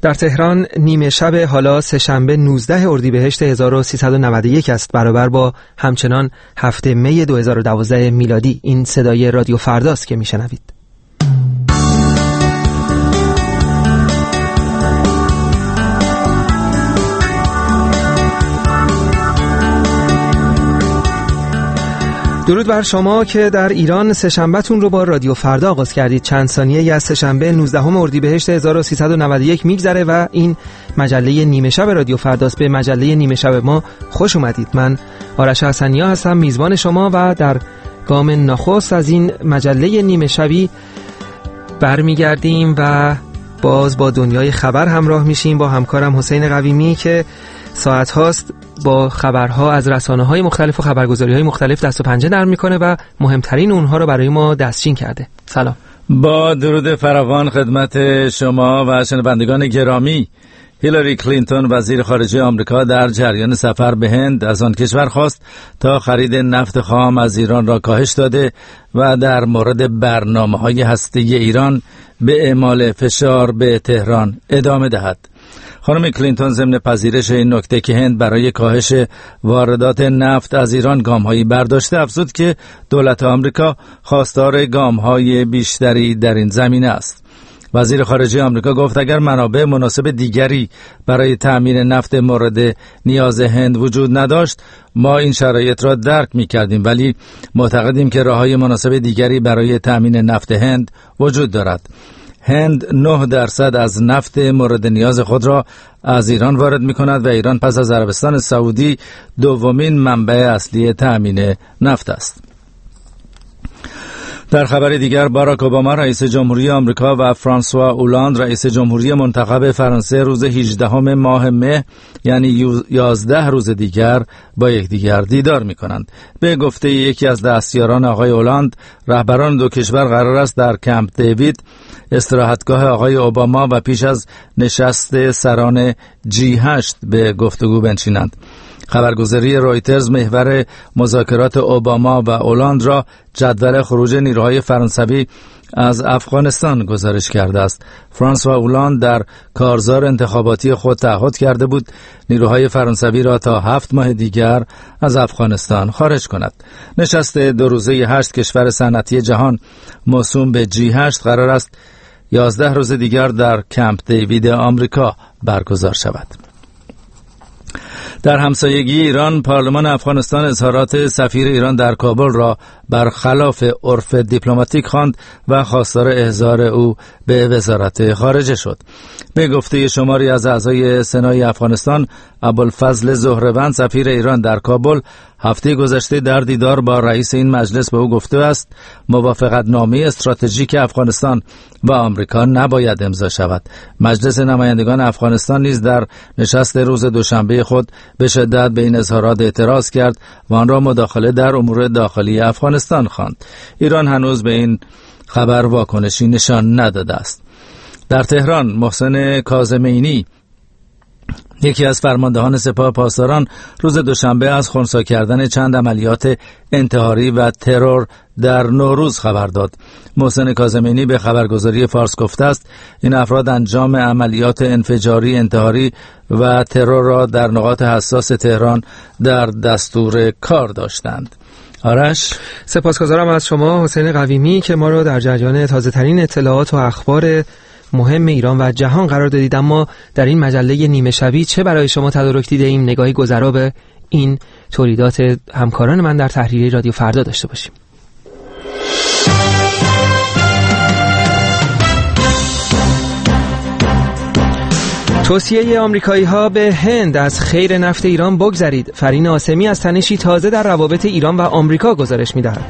در تهران نیمه شب حالا سه‌شنبه 19 اردیبهشت 1391 است، برابر با همچنان 7 می 2012 میلادی. این صدای رادیو فرداست که میشنوید. درود بر شما که در ایران سه‌شنبه‌تون رو با رادیو فردا آغاز کردید. چند ثانیه از سه‌شنبه 19 اردیبهشت 1391 میگذره و این مجله نیمه شب رادیو فرداست. به مجله نیمه شب ما خوش اومدید. من آرش حسنیا هستم، میزبان شما، و در گام نخست از این مجله نیمه شبی برمیگردیم و باز با دنیای خبر همراه میشیم با همکارم حسین قویمی که ساعت هاست با خبرها از رسانه‌های مختلف و خبرگزاری‌های مختلف دست و پنجه نرم میکنه و مهمترین اونها رو برای ما دستچین کرده. سلام. با درود فراوان خدمت شما و شنوندگان گرامی. هیلاری کلینتون وزیر خارجه آمریکا در جریان سفر به هند از آن کشور خواست تا خرید نفت خام از ایران را کاهش داده و در مورد برنامه‌های هسته‌ای ایران به اعمال فشار به تهران ادامه دهد. خانم کلینتون ضمن پذیرش این نکته که هند برای کاهش واردات نفت از ایران گام‌هایی برداشته، افزود که دولت آمریکا خواستار گام‌های بیشتری در این زمینه است. وزیر خارجه آمریکا گفت اگر منابع مناسب دیگری برای تأمین نفت مورد نیاز هند وجود نداشت، ما این شرایط را درک می‌کردیم، ولی معتقدیم که راه‌های مناسب دیگری برای تأمین نفت هند وجود دارد. هند 9% از نفت مورد نیاز خود را از ایران وارد می‌کند و ایران پس از عربستان سعودی دومین منبع اصلی تأمین نفت است. در خبر دیگر، باراک اوباما رئیس جمهوری آمریکا و فرانسوا اولاند رئیس جمهوری منتخب فرانسه روز 18 ماه مه، یعنی 11 روز دیگر، با یکدیگر دیدار می‌کنند. به گفته یکی از دستیاران آقای اولاند، رهبران دو کشور قرار است در کمپ دیوید، استراحتگاه آقای اوباما، و پیش از نشست سران G8 به گفتگو بنشینند. خبرگزاری رویترز محور مذاکرات اوباما و اولاند را جدول خروج نیروهای فرانسوی از افغانستان گزارش کرده است. فرانسوا اولاند در کارزار انتخاباتی خود تعهد کرده بود نیروهای فرانسوی را تا 7 ماه دیگر از افغانستان خارج کند. نشست 2 روزه 8 کشور صنعتی جهان موسوم به G8 قرار است 11 روز دیگر در کمپ دیوید آمریکا برگزار شود. در همسایگی ایران، پارلمان افغانستان اظهارات سفیر ایران در کابل را برخلاف عرف دیپلماتیک خواند و خواستار احضار او به وزارت خارجه شد. به گفته شماری از اعضای سنای افغانستان، ابوالفضل زهروند سفیر ایران در کابل هفته گذشته در دیدار با رئیس این مجلس به او گفته است موافقتنامه استراتژیک افغانستان و آمریکا نباید امضا شود. مجلس نمایندگان افغانستان نیز در نشست روز دوشنبه خود به شدت به این اظهارات اعتراض کرد و آن را مداخله در امور داخلی افغانستان خواند. ایران هنوز به این خبر واکنشی نشان نداده است. در تهران، محسن کاظمینی، یکی از فرماندهان سپاه پاسداران، روز دوشنبه از خنثی کردن چند عملیات انتحاری و ترور در نوروز خبر داد. محسن کاظمینی به خبرگزاری فارس گفته است این افراد انجام عملیات انفجاری، انتحاری و ترور را در نقاط حساس تهران در دستور کار داشتند. آرش، سپاسگزارم از شما حسین قویمی که ما را در جریان تازه ترین اطلاعات و اخبار مهم ایران و جهان قرار دادید. اما در این مجله نیمه شبی چه برای شما تدارک دیده ایم؟ نگاهی گذرا به این تولیدات همکاران من در تحریریه رادیو فردا داشته باشیم. توصیه آمریکایی‌ها به هند از خیر نفت ایران بگذرید. فرین آسمی از تنشی تازه در روابط ایران و آمریکا گزارش می‌دهد.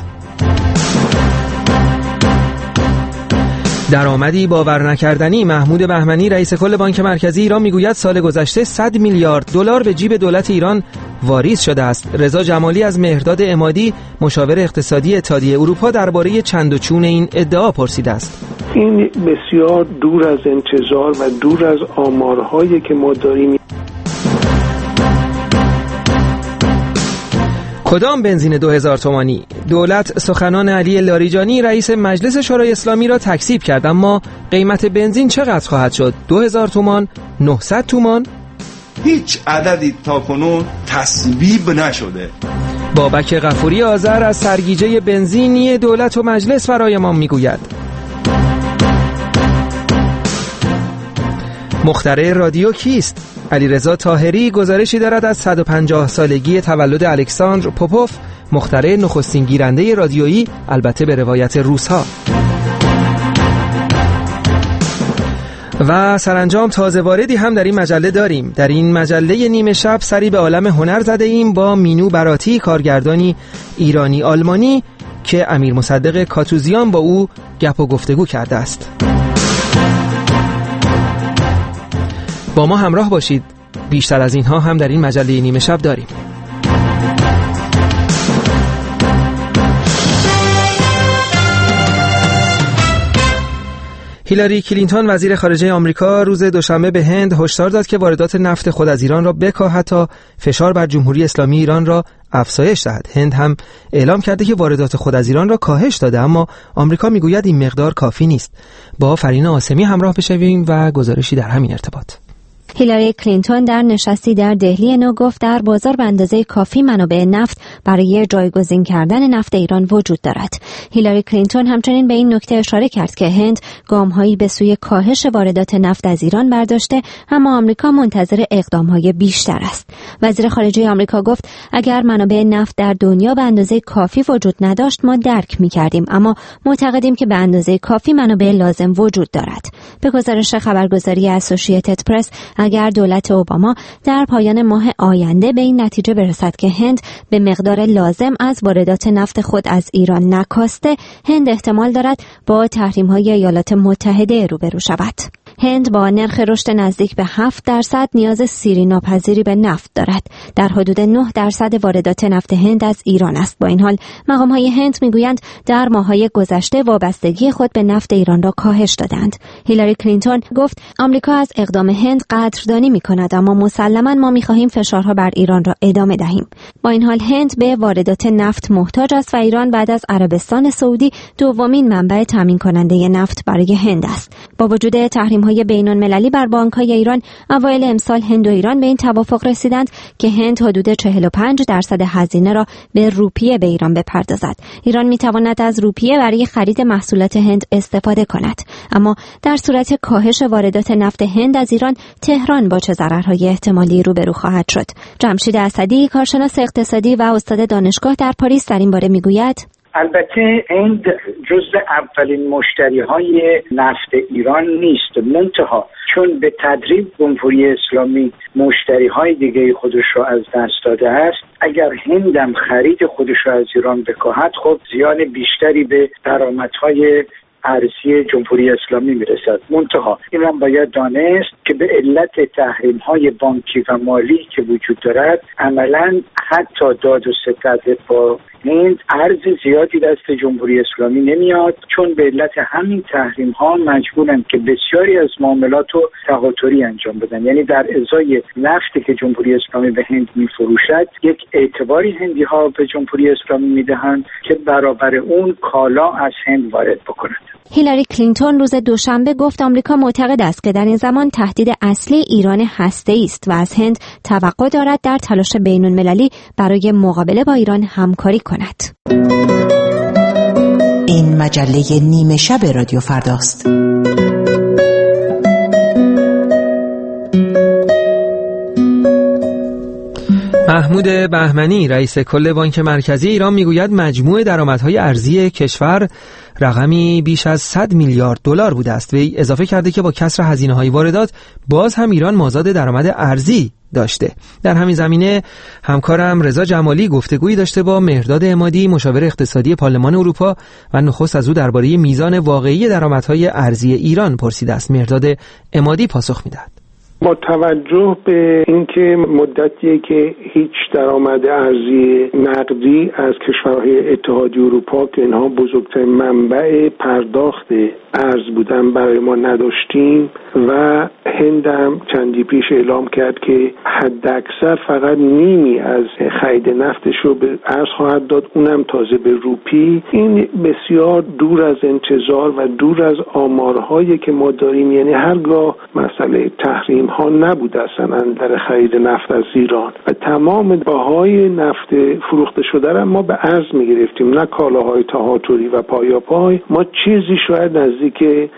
درآمدی باور نکردنی. محمود بهمنی رئیس کل بانک مرکزی ایران میگوید سال گذشته 100 میلیارد دلار به جیب دولت ایران واریز شده است. رضا جمالی از مهرداد عمادی مشاور اقتصادی اتحادیه اروپا درباره چند و چون این ادعا پرسیده است. این بسیار دور از انتظار و دور از آمارهایی که ما داریم. کدام بنزین 2000 تومانی؟ دولت سخنان علی لاریجانی رئیس مجلس شورای اسلامی را تکذیب کرد، اما قیمت بنزین چقدر خواهد شد؟ 2000 تومان؟ 900 تومان؟ هیچ عددی تاکنون تصویب نشده. بابک غفوری آذر از سرگیجه بنزینی دولت و مجلس برای ما میگوید. مخترع رادیو کیست؟ علیرضا طاهری گزارشی دارد از 150 سالگی تولد الکساندر پوپوف، مخترع نخستین گیرنده رادیویی، البته به روایت روس‌ها. و سرانجام تازه واردی هم در این مجله داریم. در این مجله نیمه شب سری به عالم هنر زده ایم با مینو براتی، کارگردانی ایرانی آلمانی که امیر مصدق کاتوزیان با او گپ و گفتگو کرده است. با ما همراه باشید. بیشتر از اینها هم در این مجله نیمه شب داریم. هیلاری کلینتون وزیر خارجه آمریکا روز دوشنبه به هند هشدار داد که واردات نفت خود از ایران را بکاهد تا فشار بر جمهوری اسلامی ایران را افزایش دهد. هند هم اعلام کرده که واردات خود از ایران را کاهش داده، اما آمریکا میگوید این مقدار کافی نیست. با فرین آسمی همراه بشویم و گزارشی در همین ارتباط. هیلاری کلینتون در نشستی در دهلی نو گفت در بازار به اندازه کافی منابع نفت برای جایگزین کردن نفت ایران وجود دارد. هیلاری کلینتون همچنین به این نکته اشاره کرد که هند گام‌هایی به سوی کاهش واردات نفت از ایران برداشته، اما آمریکا منتظر اقدام‌های بیشتر است. وزیر خارجه آمریکا گفت اگر منابع نفت در دنیا به اندازه کافی وجود نداشت ما درک می‌کردیم، اما معتقدیم که به اندازه کافی منابع لازم وجود دارد. به گزارش خبرگزاری اسوسییتد پرس، اگر دولت اوباما در پایان ماه آینده به این نتیجه برسد که هند به مقدار لازم از واردات نفت خود از ایران نکاسته، هند احتمال دارد با تحریم‌های ایالات متحده روبرو شود. هند با نرخ رشد نزدیک به 7% نیاز سیری ناپذیری به نفت دارد. در حدود 9% واردات نفت هند از ایران است. با این حال مقام‌های هند میگویند در ماه‌های گذشته وابستگی خود به نفت ایران را کاهش دادند. هیلاری کلینتون گفت آمریکا از اقدام هند قدردانی می‌کند، اما مسلماً ما می‌خواهیم فشارها بر ایران را ادامه دهیم. با این حال هند به واردات نفت محتاج است و ایران بعد از عربستان سعودی دومین منبع تامین کننده نفت برای هند است. با وجود تحریم‌های بین‌المللی بر بانک‌های ایران، اوایل امسال هند و ایران به این توافق رسیدند که هند حدود 45% هزینه را به روپیه به ایران بپردازد. ایران می‌تواند از روپیه برای خرید محصولات هند استفاده کند، اما در صورت کاهش واردات نفت هند از ایران، تهران با چه ضررهای احتمالی روبرو خواهد شد؟ جمشید اسدی، کارشناس اقتصادی و استاد دانشگاه در پاریس، در این باره میگوید البته هند جزء اولین مشتری‌های نفت ایران نیست، منتها چون به تدریج جمهوری اسلامی مشتری‌های دیگه خودش رو از دست داده است، اگر هندم خرید خودش رو از ایران بکاهد، خب زیان بیشتری به درآمدهای ارزی جمهوری اسلامی میرسد. منتها این هم باید دانست که به علت تحریم‌های بانکی و مالی که وجود دارد، عملاً حتی داد و ستد با هند ارز زیادی دست جمهوری اسلامی نمیاد، چون به علت همین تحریم‌ها مجبورن که بسیاری از معاملات رو تهاتری انجام بدن. یعنی در ازای نفتی که جمهوری اسلامی به هند میفروشد، یک اعتباری هندی‌ها به جمهوری اسلامی میدهند که برابر اون کالا از هند وارد بکنند. هیلاری کلینتون روز دوشنبه گفت آمریکا معتقد است که در این زمان تهدید اصلی ایران هسته‌ای است و از هند توقع دارد در تلاش بین‌المللی برای مقابله با ایران همکاری کند. این مجله نیمه شب رادیو فرداست. محمود بهمنی رئیس کل بانک مرکزی ایران میگوید مجموع درآمدهای ارزی کشور رقمی بیش از 100 میلیارد دلار بوده است. وی اضافه کرده که با کسر هزینه‌های واردات باز هم ایران مازاد درآمد ارزی داشته. در همین زمینه همکارم رضا جمالی گفتگویی داشته با مهرداد عمادی، مشاور اقتصادی پارلمان اروپا، و نخست از او درباره میزان واقعی درآمدهای ارزی ایران پرسیده است. مهرداد عمادی پاسخ می‌دهد. با توجه به اینکه مدتیه که هیچ درآمد ارزی نقدی از کشورهای اتحادیه اروپا که اینها بزرگترین منبع پرداخت ارز بودن برای ما نداشتیم و هندم چندی پیش اعلام کرد که حد اکثر فقط نیمی از خرید نفتش رو به ارز خواهد داد، اونم تازه به روپی. این بسیار دور از انتظار و دور از آمارهایی که ما داریم، یعنی هرگاه مسئله تحریم ها نبود اصلا در خرید نفت از ایران و تمام بهای نفت فروخته شده را ما به ارز میگرفتیم، نه کالاهای تهاتری و پایاپای. ما چیزی شاید نزدیک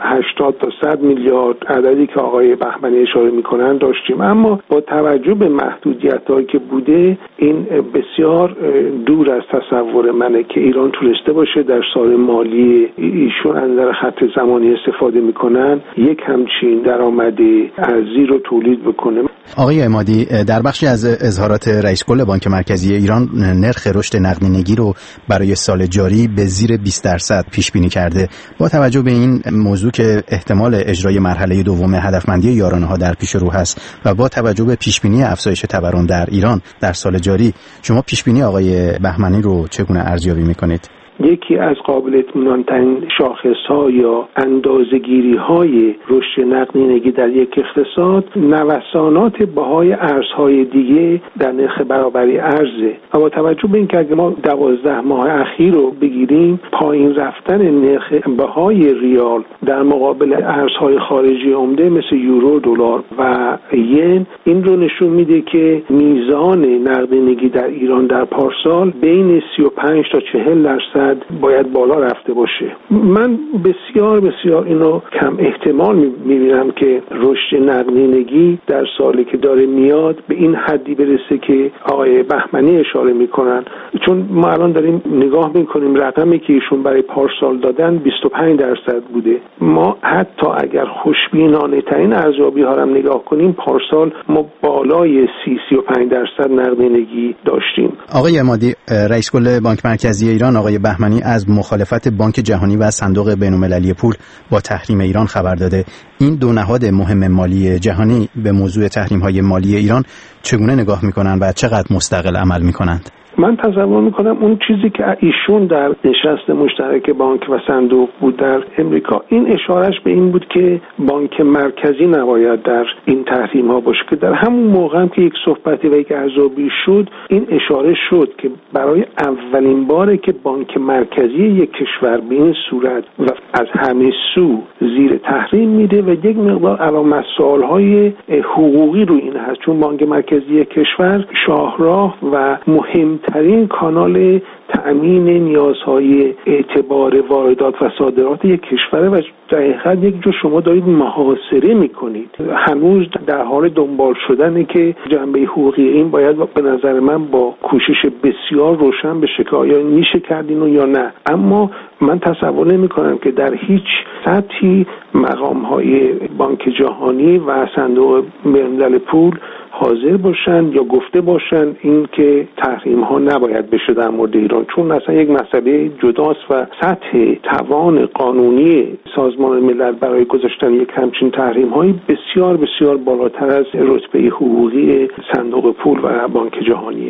80 تا 100 میلیارد عددی که آقای بهمنی اشاره میکنن داشتیم، اما با توجه به محدودیت‌هایی که بوده این بسیار دور از تصور منه که ایران تونسته باشه در سال مالی ایشون از نظر خط زمانی استفاده میکنن یک همچین درآمد ارزی رو تولید بکنه. آقای عمادی، در بخشی از اظهارات رئیس کل بانک مرکزی ایران نرخ رشد نقدینگی رو برای سال جاری به زیر 20% پیش بینی کرده. با توجه به این موضوع که احتمال اجرای مرحله دوم هدفمندی یارانه‌ها در پیش رو هست و با توجه به پیش بینی افزایش تورم در ایران در سال جاری، شما پیش بینی آقای بهمنی رو چگونه ارزیابی می‌کنید؟ یکی از قابل اطمینان‌ترین شاخص‌ها یا اندازه‌گیری‌های رشد نقدینگی در یک اقتصاد نوسانات بهای ارزهای دیگه در نرخ برابری ارزه. و با توجه به اینکه اگه ما 12 ماه اخیر رو بگیریم، پایین رفتن نرخ بهای ریال در مقابل ارزهای خارجی عمده مثل یورو، دلار و ین این رو نشون میده که میزان نقدینگی در ایران در پارسال بین 35 تا 40% باید بالا رفته باشه. من بسیار اینو کم احتمال میبینم که رشد نقدینگی در سالی که داره میاد به این حدی برسه که آقای بهمنی اشاره میکنن، چون ما الان داریم نگاه میکنیم رقمی که ایشون برای پارسال دادن 25% بوده. ما حتی اگر خوشبینانه ترین ارزیابی ها رو نگاه کنیم پارسال ما بالای 30-35% نقدینگی داشتیم. آقای عمادی، رئیس کل بانک مرکزی ایران آقای بهمنی از مخالفت بانک جهانی و صندوق بین‌المللی پول با تحریم ایران خبر داده. این دو نهاد مهم مالی جهانی به موضوع تحریم‌های مالی ایران چگونه نگاه می‌کنند و چقدر مستقل عمل می‌کنند؟ من تصور میکنم اون چیزی که ایشون در نشست مشترک بانک و صندوق بود در امریکا، این اشارش به این بود که بانک مرکزی نباید در این تحریم ها باشه، که در همون موقع هم که یک صحبتی و یک ارزیابی شد این اشاره شد که برای اولین باره که بانک مرکزی یک کشور به این صورت و از همه سو زیر تحریم میده و یک مقدار علامت سوال‌های حقوقی رو این هست، چون بانک مرکزی کشور شاهراه و مهمترین کانال تأمین نیازهای اعتبار واردات و صادرات یک کشوره و در حقیقت یک جو شما دارید محاصره میکنید. هنوز در حال دنبال شدنه که جنبه حقوقی این باید به نظر من با کوشش بسیار روشن بشه که آیا میشه کرد اینو یا نه. اما من تصور نمی کنم که در هیچ سطحی مقام‌های بانک جهانی و صندوق بین‌المللی پول حاضر باشن یا گفته باشن این که تحریم ها نباید بشه در مورد ایران، چون اصلا یک مسئله جداست و سطح توان قانونی سازمان ملل برای گذاشتن یک همچین تحریم هایی بسیار بسیار بالاتر از رتبه حقوقی صندوق پول و بانک جهانیه.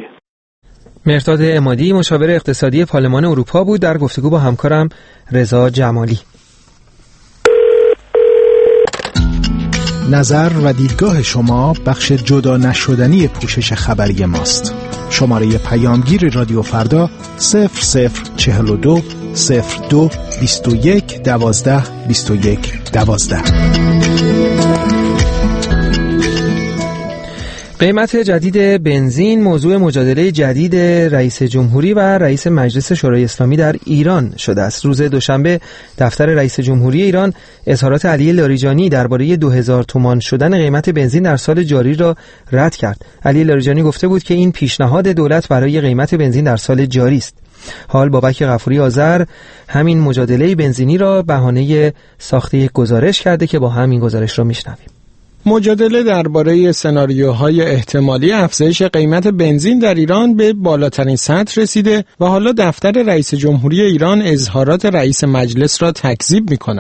مهرداد عمادی، مشاور اقتصادی پارلمان اروپا بود در گفتگو با همکارم رضا جمالی. نظر و دیدگاه شما بخش جدا نشدنی پوشش خبری ماست. شماره پیامگیر رادیو فردا 0042 02 21 12 21 12. قیمت جدید بنزین موضوع مجادله جدید رئیس جمهوری و رئیس مجلس شورای اسلامی در ایران شده است. روز دوشنبه دفتر رئیس جمهوری ایران اظهارات علی لاریجانی درباره 2000 تومان شدن قیمت بنزین در سال جاری را رد کرد. علی لاریجانی گفته بود که این پیشنهاد دولت برای قیمت بنزین در سال جاری است. حال بابک غفوری آذر همین مجادله بنزینی را بهانه ساخت یک گزارش کرده که با همین گزارش را میشنویم. مجادله درباره سناریوهای احتمالی افزایش قیمت بنزین در ایران به بالاترین سطح رسیده و حالا دفتر رئیس جمهوری ایران اظهارات رئیس مجلس را تکذیب می‌کند.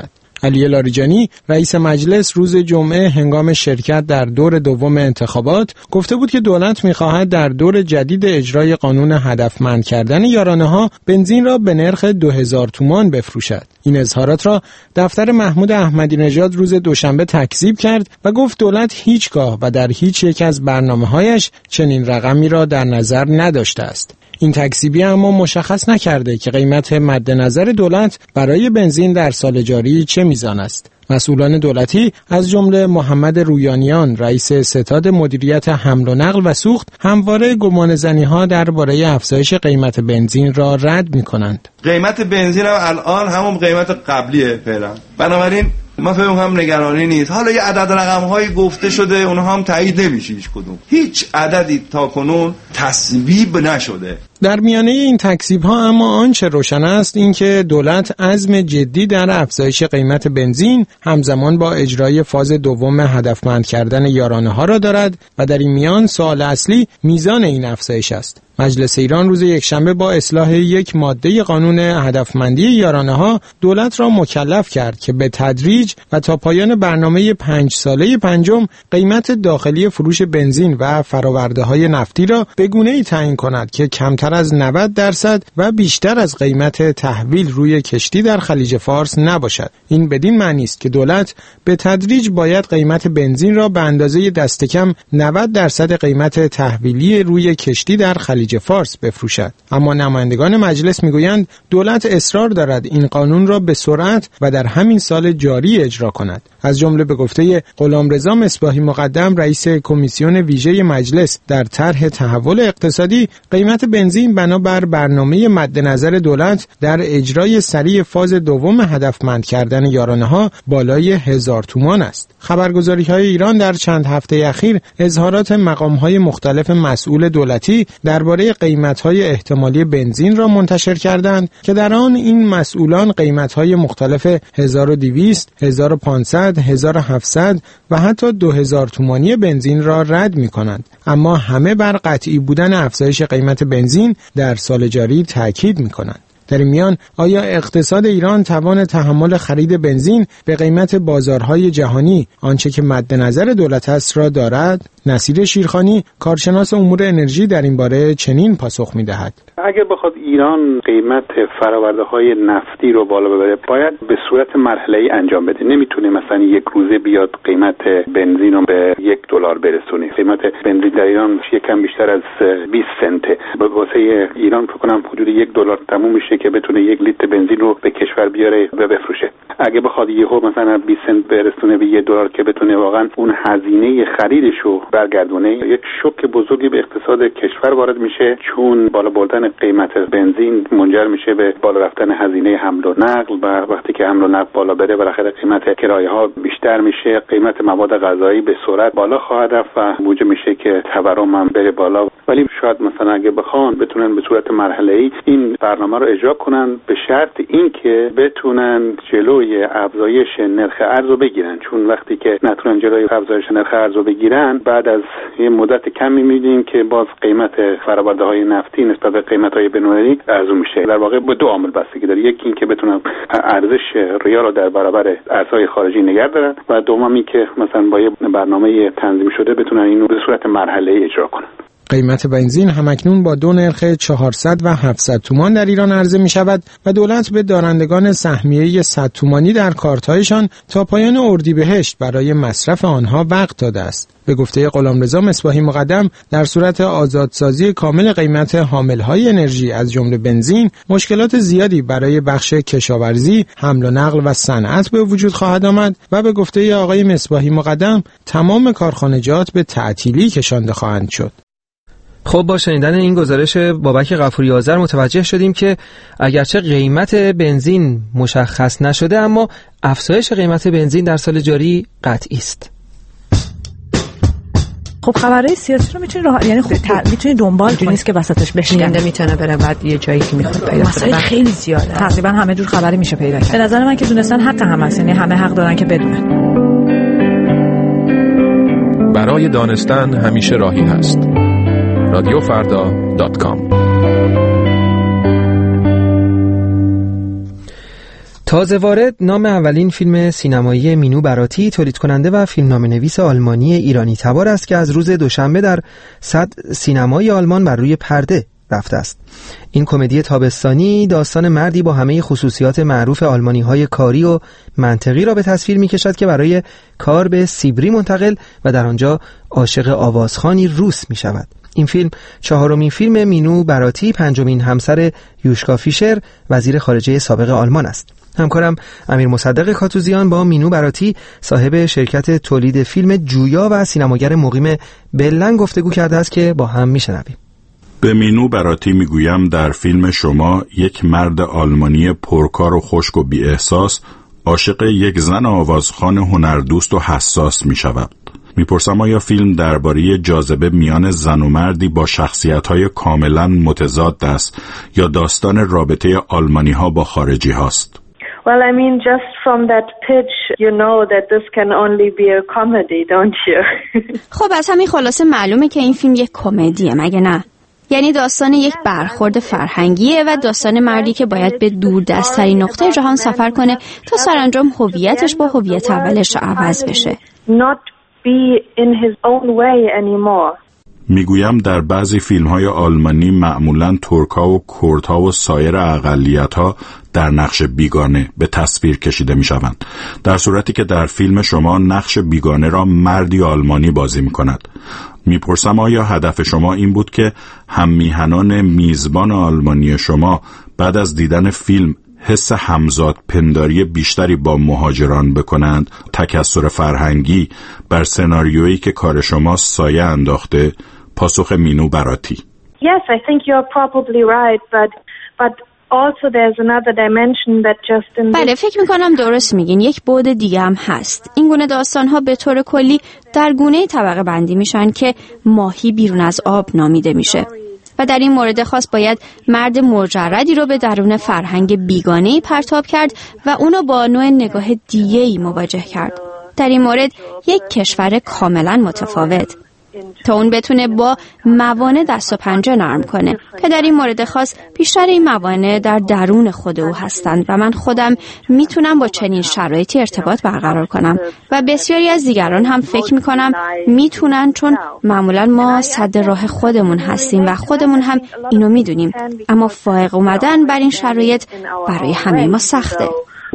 علی لاریجانی رئیس مجلس روز جمعه هنگام شرکت در دور دوم انتخابات گفته بود که دولت می‌خواهد در دور جدید اجرای قانون هدفمند کردن یارانه‌ها بنزین را به نرخ 2000 تومان بفروشد. این اظهارات را دفتر محمود احمدی نژاد روز دوشنبه تکذیب کرد و گفت دولت هیچگاه و در هیچ یک از برنامه‌هایش چنین رقمی را در نظر نداشته است. این تکذیبی اما مشخص نکرده که قیمت مد نظر دولت برای بنزین در سال جاری چه میزان است. مسئولان دولتی از جمله محمد رویانیان رئیس ستاد مدیریت حمل و نقل و سوخت همواره گمانه‌زنی‌ها درباره افزایش قیمت بنزین را رد می‌کنند. قیمت بنزین هم الان همون قیمت قبلیه فعلا. بنابراین ما فکر می‌کنم نگرانی نیست. حالا یه عدد رقم‌هایی گفته شده اونها هم تایید نمیشه هیچ کدوم. هیچ عددی تاکنون تصویب نشده. در میانه این تکذیب‌ها اما آنچه روشن است این که دولت عزم جدی در افزایش قیمت بنزین همزمان با اجرای فاز دوم هدفمند کردن یارانه‌ها را دارد و در این میان سوال اصلی میزان این افزایش است. مجلس ایران روز یکشنبه با اصلاح یک ماده قانون هدفمندی یارانه‌ها دولت را مکلف کرد که به تدریج و تا پایان برنامه 5 ساله پنجم قیمت داخلی فروش بنزین و فرآورده‌های نفتی را به گونه‌ای تعیین کند که کمتر از 90% و بیشتر از قیمت تحویل روی کشتی در خلیج فارس نباشد. این بدین معنی است که دولت به تدریج باید قیمت بنزین را به اندازه دست کم 90% قیمت تحویلی روی کشتی در خلیج فارس بفروشد. اما نمایندگان مجلس میگویند دولت اصرار دارد این قانون را به سرعت و در همین سال جاری اجرا کند. از جمله به گفته غلامرضا مصباحی مقدم رئیس کمیسیون ویژه مجلس در طرح تحول اقتصادی، قیمت بنزین بنابر برنامه مد نظر دولت در اجرای سریع فاز دوم هدفمند کردن یارانه‌ها بالای 1000 تومان است. خبرگزاری‌های ایران در چند هفته اخیر اظهارات مقام‌های مختلف مسئول دولتی درباره قیمت‌های احتمالی بنزین را منتشر کردند که در آن این مسئولان قیمت‌های مختلف 1200، 1500، 1700 و حتی 2000 تومانی بنزین را رد می‌کنند، اما همه بر قطعی بودن افزایش قیمت بنزین در سال جاری تاکید می‌کنند. در این میان آیا اقتصاد ایران توان تحمل خرید بنزین به قیمت بازارهای جهانی آنچه که مد نظر دولت است را دارد؟ نصیر شیرخانی کارشناس امور انرژی در این باره چنین پاسخ می‌دهد: اگر بخواد ایران قیمت فرآورده‌های نفتی رو بالا ببره باید به صورت مرحله‌ای انجام بده. نمیتونه مثلا یک روزه بیاد قیمت بنزین رو به $1 برسونه. قیمت بنزین در ایران یکم بیشتر از 20 سنته. واسه ایران فکر کنم حدود $1 تموم میشه که بتونه 1 لیتر بنزین رو به کشور بیاره و بفروشه. اگه بخواد یهو مثلا 20 سنت برسونه به $1 که بتونه واقعا اون هزینه خریدش رو برگردونه، یک شوک بزرگی به اقتصاد کشور وارد میشه، چون بالا بردن قیمت بنزین منجر میشه به بالا رفتن هزینه حمل و نقل و وقتی که حمل و نقل بالا بره بالاخره قیمت کرایه ها بیشتر میشه، قیمت مواد غذایی به سرعت بالا خواهد رفت و موجب میشه که تورم هم بره بالا. ولی شاید مثلا اگه بخوان بتونن به صورت مرحله‌ای این برنامه رو اجرا کنن به شرط اینکه بتونن جلوی افزایش نرخ ارز رو بگیرن، چون وقتی که نتونن جلوی افزایش نرخ ارز رو بگیرن بعد از یه مدت کمی می‌بینیم که باز قیمت فرآورده‌های نفتی نسبت به قیمت‌های بین‌المللی ارزون میشه. در واقع با دو عامل بستگی داره، یکی این که بتونن ارزش ریال رو در برابر ارزهای خارجی نگه دارن و دوم این که مثلا با یه برنامه تنظیم شده بتونن اینو به صورت مرحله‌ای اجرا کنن. قیمت بنزین همکنون با دو نرخ 400 و 700 تومان در ایران عرضه می شود و دولت به دارندگان سهمیه 100 تومانی در کارت‌هایشان تا پایان اردیبهشت برای مصرف آنها وقت داده است. به گفته غلامرضا مصباحی مقدم، در صورت آزادسازی کامل قیمت حامل‌های انرژی از جمله بنزین، مشکلات زیادی برای بخش کشاورزی، حمل و نقل و صنعت به وجود خواهد آمد و به گفته آقای مصباحی مقدم، تمام کارخانجات به تعطیلی کشانده خواهند شد. خب با شنیدن این گزارش بابک غفوری آذر متوجه شدیم که اگرچه قیمت بنزین مشخص نشده اما افزایش قیمت بنزین در سال جاری قطعی است. خب خبرهای سیاسی رو میتونی یعنی میتونی دنبال کنی، نیست که وسطش بشکنده میتونه بره بعد یه جایی که میخواد پیدا کنه. خیلی زیاده، تقریبا همه جور خبری میشه پیدا کرد. به نظر من که دونستن حق هم هست، یعنی همه حق دارن که بدونن. برای دانستن همیشه راهی هست. radiofarda.com. تازه وارد نام اولین فیلم سینمایی مینو براتی، تولید کننده و فیلمنامه‌نویس آلمانی ایرانی تبار است که از روز دوشنبه در صد سینمای آلمان بر روی پرده رفته است. این کمدی تابستانی داستان مردی با همه خصوصیات معروف آلمانی‌های کاری و منطقی را به تصویر می‌کشد که برای کار به سیبری منتقل و در آنجا عاشق آوازخوانی روس می‌شود. این فیلم چهارمین فیلم مینو براتی، پنجمین همسر یوشکا فیشر وزیر خارجه سابق آلمان است. همکارم امیر مصدق کاتوزیان با مینو براتی صاحب شرکت تولید فیلم جویا و سینماگر مقیم بلن گفتگو کرده است که با هم میشنویم. به مینو براتی میگویم در فیلم شما یک مرد آلمانی پرکار و خشک و بی احساس عاشق یک زن آوازخوان هنردوست و حساس میشود. میپرسم آیا فیلم درباره جاذبه میان زن و مردی با شخصیت‌های کاملا متضاد است یا داستان رابطه آلمانی‌ها با خارجی هاست؟ Well, I mean, just from that pitch, you know that this can only be a comedy, don't you? خب از همین خلاصه معلومه که این فیلم یک کمدیه، مگه نه؟ یعنی داستان یک برخورد فرهنگیه و داستان مردی که باید به دوردست‌ترین نقطه جهان سفر کنه تا سرانجام هویتش با هویت اولش عوض بشه. Not be in his own way anymore. میگویم در بعضی فیلم‌های آلمانی معمولاً ترک‌ها و کردها و سایر اقلیت‌ها در نقش بیگانه به تصویر کشیده می‌شوند، در صورتی که در فیلم شما نقش بیگانه را مردی آلمانی بازی می‌کند. میپرسم آیا هدف شما این بود که هم‌میهنان میزبان آلمانی شما بعد از دیدن فیلم حس همزاد پنداری بیشتری با مهاجران بکنند، تکثر فرهنگی بر سناریویی که کار شما سایه انداخته؟ پاسخ مینو براتی: Yes, I think you're probably right, but also there's another dimension that just in بله، فکر میکنم درست میگین. یک بعد دیگه هم هست. این گونه داستان‌ها به طور کلی در گونه طبقه بندی میشن که ماهی بیرون از آب نامیده میشه و در این مورد خاص باید مرد مجردی رو به درون فرهنگ بیگانه‌ای پرتاب کرد و اونو با نوع نگاه دیگه‌ای مواجه کرد. در این مورد یک کشور کاملا متفاوت تا اون بتونه با موانع دست و پنجه نرم کنه که در این مورد خاص بیشتر این موانع در درون خود او هستند و من خودم میتونم با چنین شرایطی ارتباط برقرار کنم و بسیاری از دیگران هم فکر میکنم میتونن، چون معمولا ما صد راه خودمون هستیم و خودمون هم اینو میدونیم، اما فائق اومدن بر این شرایط برای همه ما سخته.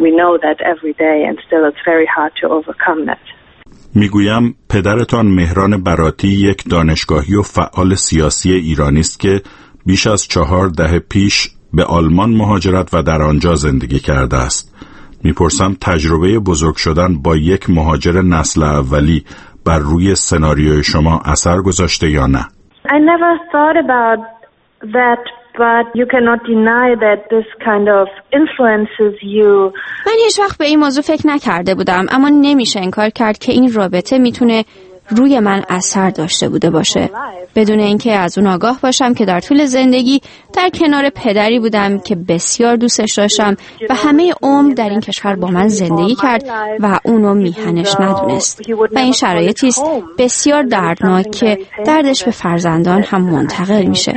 میگویم پدرتان مهران براتی یک دانشگاهی و فعال سیاسی ایرانی است که بیش از 4 دهه پیش به آلمان مهاجرت و در آنجا زندگی کرده است. میپرسم تجربه بزرگ شدن با یک مهاجر نسل اولی بر روی سناریوی شما اثر گذاشته یا نه؟ I never thought about that, but you cannot deny that this kind of influences you. من هیچ وقت به این موضوع فکر نکرده بودم، اما نمیشه انکار کرد که این رابطه میتونه روی من اثر داشته بوده باشه، بدون اینکه از اون آگاه باشم که در طول زندگی در کنار پدری بودم که بسیار دوستش داشتم و همه عمر در این کشور با من زندگی کرد و اونو میهنش ندونست و این شرایطی است بسیار دردناک که دردش به فرزندان هم منتقل میشه.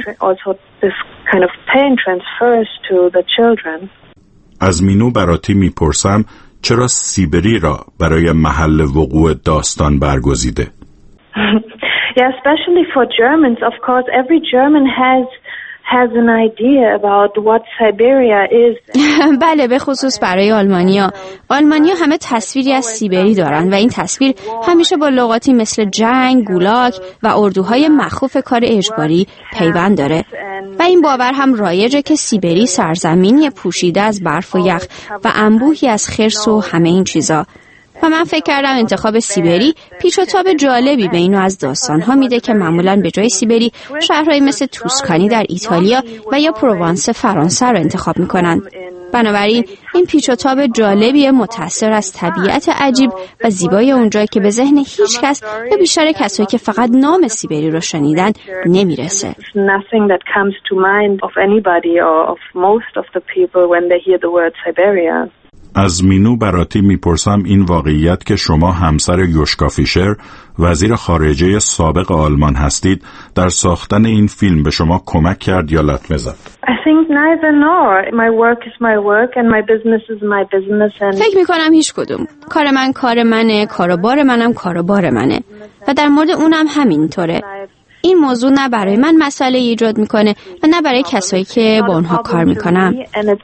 از مینو براتی میپرسم چرا سیبری را برای محل وقوع داستان برگزیده؟ Yeah, especially for Germans, of course, every German has an idea about what Siberia is. بله، به خصوص برای آلمانیا همه تصویری از سیبری دارن و این تصویر همیشه با لغاتی مثل جنگ، گولاگ و اردوهای مخوف کار اجباری پیوند داره و این باور هم رایجه که سیبری سرزمینی پوشیده از برف و یخ و انبوهی از خرس و همه این چیزا. و من فکر کردم انتخاب سیبری پیچ و تاب جالبی به اینو از داستان‌ها میده که معمولاً به جای سیبری شهرهایی مثل توسکانی در ایتالیا و یا پروانس فرانسه رو انتخاب میکنن. بنابراین این پیچ و تاب جالبی متأثر از طبیعت عجیب و زیبای اونجایی که به ذهن هیچ کس یا بیشتر کسایی که فقط نام سیبری رو شنیدن نمیرسه. Nothing that comes to mind of anybody or of most of the people when they hear the word Siberia. از مینو براتی میپرسم این واقعیت که شما همسر یوشکا فیشر وزیر خارجه سابق آلمان هستید در ساختن این فیلم به شما کمک کرد یا لطمه زد؟ I think neither nor. My work is my work and my business is my business and فکر میکنم هیچ کدوم. کار من کار منه، کاروبار منم کاروبار منه و در مورد اونم همینطوره. این موضوع نه برای من مسئله ایجاد میکنه و نه برای کسایی که با اونها کار میکنم.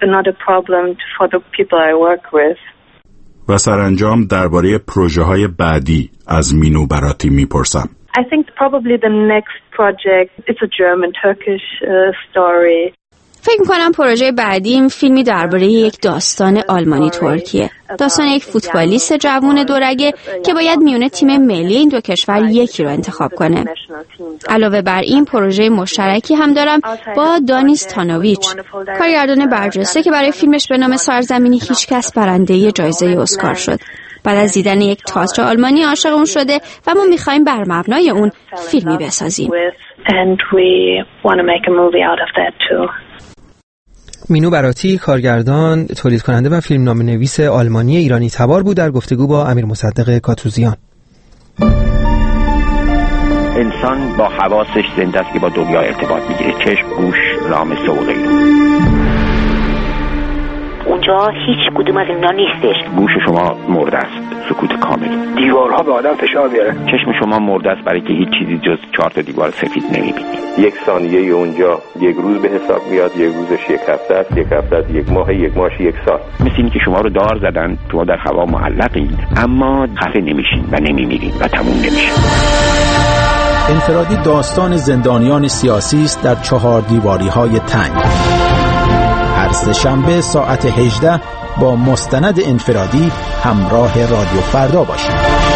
و سرانجام درباره پروژه های بعدی از مینو براتی میپرسم. I think probably the next project it's a German-Turkish story. فکر میکنم پروژه بعدیم فیلمی درباره یک داستان آلمانی ترکیه. داستان یک فوتبالیست جوان دورگه که باید میونه تیم ملی این دو کشور یکی رو انتخاب کنه. علاوه بر این پروژه مشترکی هم دارم با دانیس تانویچ، کارگردان برجسته که برای فیلمش به نام سرزمینی هیچکس برنده جایزه اسکار شد. بعد از دیدن یک تئاتر آلمانی عاشق اون شده و ما میخوایم بر مبنای اون فیلمی بسازیم. مینو براتی، کارگردان، تولید کننده و فیلمنامه نویس آلمانی ایرانی تبار بود در گفتگو با امیر مصدق کاتوزیان. انسان با حواسش زنده است که با دنیا ارتباط میگیره. چشم، گوش، لامسه و غیره. اونجا هیچ کدوم از اینا نیستش. گوش شما مرده است، سکوت کامل. دیوارها به آدم فشار میاره. چشم شما مرده است برای که هیچ چیزی جز 4 تا دیوار سفید نمیبینید. یک ثانیه اونجا یک روز به حساب میاد، یک روزش یک هفته است، یک هفته است یک ماه، یک ماهش یک سال. مثل این که شما رو دار زدن، تو در هوا معلقین اما خفه نمیشین و نمیمیرین و تموم نمیشین. انفرادی داستان زندانیان سیاسی است در 4 دیواری‌های تنگ. هر سه‌شنبه ساعت 18 با مستند انفرادی همراه رادیو فردا باشید.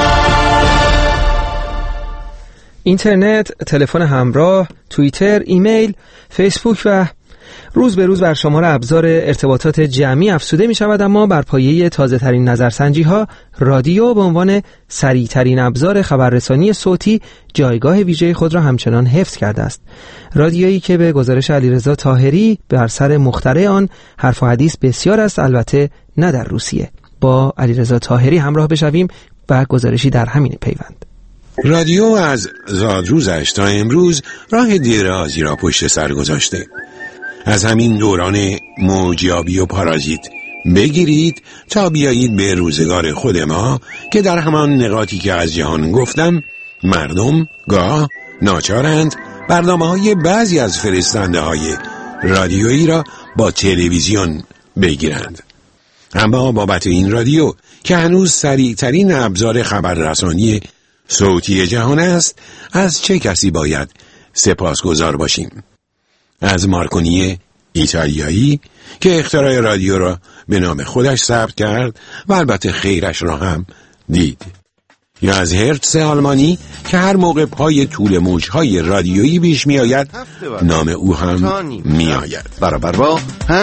اینترنت، تلفن همراه، توییتر، ایمیل، فیسبوک و روز به روز بر شمار ابزار ارتباطات جمعی افزوده می شود، اما بر پایه تازه ترین نظرسنجی ها رادیو به عنوان سریع ترین ابزار خبررسانی صوتی جایگاه ویژه خود را همچنان حفظ کرده است. رادیویی که به گزارش علیرضا طاهری بر سر مخترع آن حرف و حدیث بسیار است، البته نه در روسیه. با علیرضا طاهری همراه بشویم و گزارشی در همین پیوند. رادیو از زادروزش تا امروز راه درازی را پشت سر گذاشته. از همین دوران موجیابی و پارازیت بگیرید تا بیایید به روزگار خود ما که در همان نقاطی که از جهان گفتم مردم گاه ناچارند برنامه‌های بعضی از فرستنده های رادیویی را با تلویزیون بگیرند. اما بابت این رادیو که هنوز سریعترین ابزار خبررسانی صوتی جهان است، از چه کسی باید سپاسگزار باشیم؟ از مارکونی ایتالیایی که اختراع رادیو را به نام خودش ثبت کرد و البته خیرش را هم دید، یا از هرتز آلمانی که هر موقع پای طول موجهای رادیویی بیش می آید نام او هم می آید، برابر با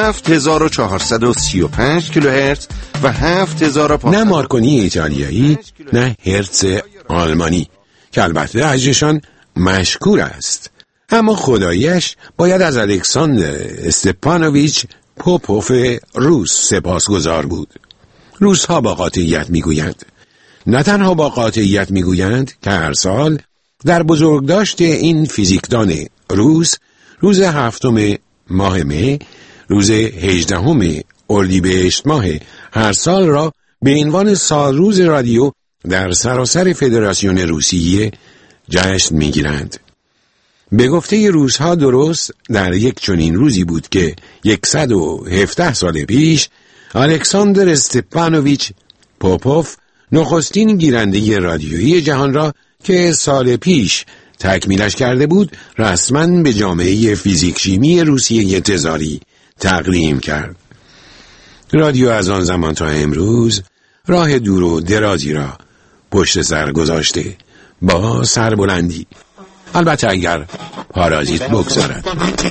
7435 کیلوهرتز و 7500. نه مارکونی ایتالیایی نه هرتز آلمانی که البته اجرشان مشکور است، اما خدایش باید از الکساندر استپانویچ پوپوف روس سپاسگزار بود. روس ها با قاطعیت میگویند، نه تنها با قاطعیت میگویند که هر سال در بزرگداشت این فیزیکدان روس روز 7 ماه مه، روز 18 اردیبهشت ماه هر سال را به عنوان سالروز رادیو در سراسر فدراسیون روسیه جشن میگیرند. به گفته روس‌ها درست در یک چنین روزی بود که 117 سال پیش الکساندر استپانویچ پوپوف نخستین گیرنده رادیویی جهان را که سال پیش تکمیلش کرده بود رسما به جامعه فیزیک شیمی روسیه تزاری تقدیم کرد. رادیو از آن زمان تا امروز راه دور و درازی را پشت سر گذاشته با سربلندی، البته اگر پارازیت بگذارد.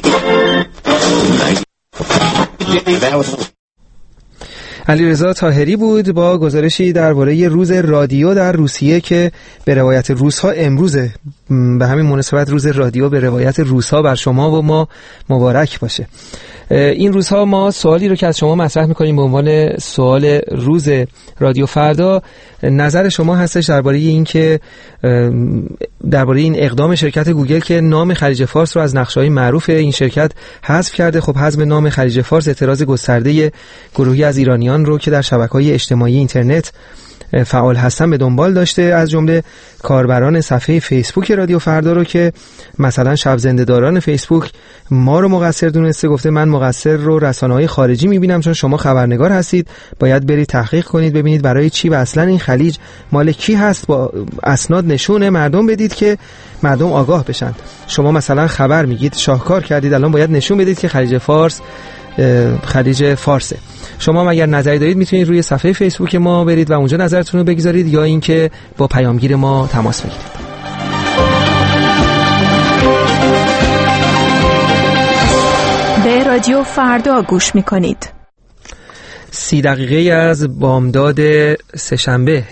علیرضا طاهری بود با گزارشی درباره روز رادیو در روسیه که به روایت روس‌ها امروزه. به همین مناسبت روز رادیو به روایت روزها بر شما و ما مبارک باشه. این روزها ما سوالی رو که از شما مطرح می‌کنیم به عنوان سوال روز رادیو فردا، نظر شما هستش درباره این که درباره این اقدام شرکت گوگل که نام خلیج فارس رو از نقشه‌های معروف این شرکت حذف کرده. خب حذف نام خلیج فارس اعتراض گسترده گروهی از ایرانیان رو که در شبکه‌های اجتماعی اینترنت فعال هستن به دنبال داشته، از جمله کاربران صفحه فیسبوک رادیو فردا رو که مثلا شب زنده‌داران فیسبوک ما رو مقصر دونسته، گفته من مقصر رو رسانه‌های خارجی می‌بینم چون شما خبرنگار هستید، باید برید تحقیق کنید ببینید برای چی و اصلا این خلیج مال کی هست، با اسناد نشونه مردم بدید که مردم آگاه بشن. شما مثلا خبر میگید شاهکار کردید، الان باید نشون بدید که خلیج فارس خلیج فارسه. شما اگر نظری دارید میتونید روی صفحه فیسبوک ما برید و اونجا نظرتون رو بگذارید یا اینکه با پیامگیر ما تماس بگیرید. به رادیو فردا گوش میکنید. 30 دقیقه از بامداد سه‌شنبه